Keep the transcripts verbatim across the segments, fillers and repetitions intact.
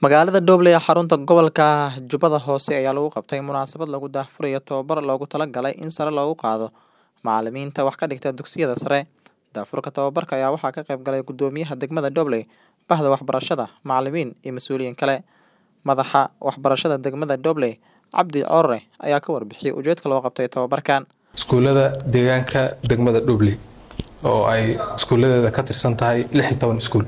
Magaalada Doble ee xarunta gobolka Jubbada Hoose ayaa lagu qabtay munaasabad lagu daahfurayo tababar loogu talagalay in sare loogu qaado macallimiinta wax ka dhigta dugsiyada sare. Daahfurka tababarka ayaa waxaa ka qayb galay gudoomiyaha degmada Doble, bahda waxbarashada, macallimiin iyo mas'uuliyiin kale. Madaxa waxbarashada degmada Doble, Cabdi Corre, ayaa ka warbixiyay ujeedka loo qabtay tababarkan. Iskuulada deegaanka degmada Doble oo ay iskuuladeeda ka tirsan tahay lix iyo toban iskuul.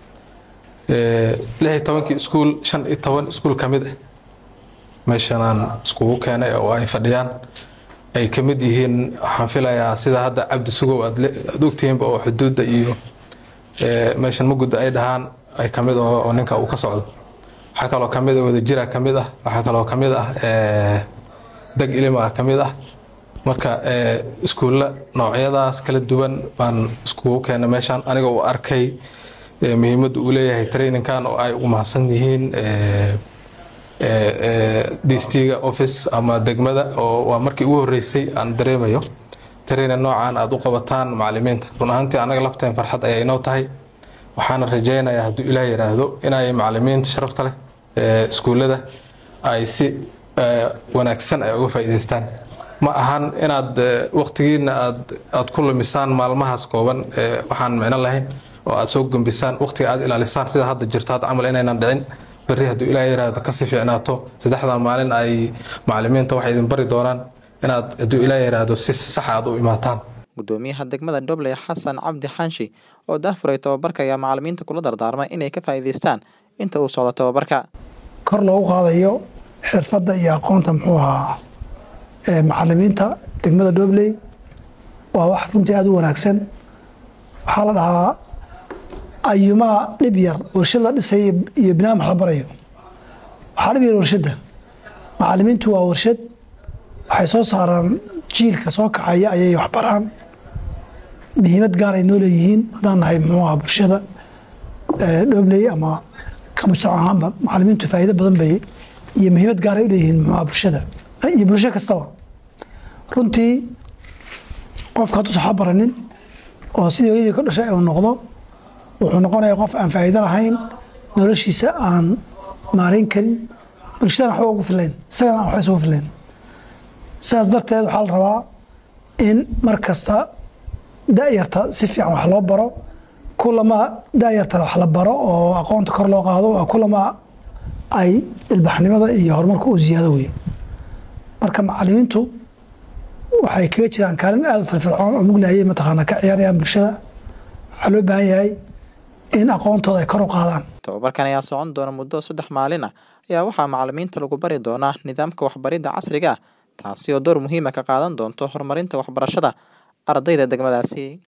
ee lix iyo toban iskuul shan iyo toban iskuul kamid ah meeshaan iskugu keenay oo ay fadhiyaan ay kamid yihiin waxaan filayaa sida hadda Cabdi Sugow aad ogtihiin oo xuduudda iyo ee meeshan mugud ay dhahaan ay kamid oo ninka uu ka socdo. waxa kale oo kamid ah wada jira kamid ah waxa kale oo kamid ah ee dag ilma kamid ah marka ee iskuulla noocyadaas kala duwan baan iskugu keenay meeshaan aniga oo arkay muhiimada uu leeyahay training-kan oo ay ugu mahadsan yihiin ee ee district office ama degmada oo waa markii ugu horeysay aan dareemayo training noocan aad u qabataan macallimiinta. run ahaantii anaga lafteen farxad ayay inoo tahay waxaan rajaynayaa hadduu Ilaahay yiraahdo inay macallimiinta sharafta leh ee iskuulada ay si wanaagsan ay uga faa'iideystaan. ma ahan inaad waqtigiina aad aad ku lumisaan maalmahaas kooban ee waxaan micno lahayn oo aad soo gambisaan waqtiga aad ilaalisaan sida hadda jirtaad amal inaynan dhicin bari hadduu Ilaahay yiraahdo ka si fiicnaato saddexda maalin ay macallimiinta waxay idin bari doonaan inaad hadduu Ilaahay yiraahdo si sax ah u imaataan. Gudoomiyaha degmada Doble Xasan Cabdi Xanshi oo daahfuray tababarka ayaa macallimiinta kula dardaarmay inay ka faa'iideystaan inta uu socdo tababarka. kor loogu qaadayo xirfadda iyo aqoonta muxuu ahaa ee macallimiinta degmada Doble waa wax runtii aad u wanaagsan. waxaa la dhahaa ayuma dhib yar warshad la dhisay iyo barnaamij la barayo. waxaa dhib yar warshada macallimiintu waa warshad waxay soo saaraan jiilka soo kacaya ayay wax baraan muhiimad gaar ay noo leeyihiin haddaan nahay muxuu ahaa bulshada Doble ama ka mujtamac ahaanba macallimiintu faa'iido badan bay iyo muhiimad gaar ay u leeyihiin muxuu ahaa bulshada iyo bulsho kastaba. runtii qofka hadduu soo baranin oo sidii hooyadii ka dhashay uu noqdo wuxuu noqonayaa qof aan faa'iido lahayn noloshiisa aan maareyn karin bulshadana waxba ugu filayn isagana waxba isugu filayn. sidaas darteed waxaa la rabaa in mar kasta da'yarta si fiican wax loo baro kulama da'yarta wax la baro oo aqoonta kor loo qaado waa kulama ay ilbaxnimada iyo horumarka u ziyaado weyn. marka macallimiintu waxay kaga jiraan kaalin aad u firfircoon oo mugnaayay mataqaana ka ciyaarayaan bulshada. waxaa loo baahan yahay in aqoontooda ay kor u qaadaan. tababarkan ayaa socon doona muddo saddex maalin ah ayaa waxaa macallimiinta lagu bari doonaa nidaamka waxbaridda casriga ah taasi oo door muhiim ah ka qaadan doonto horumarinta waxbarashada ardayda degmadaasi.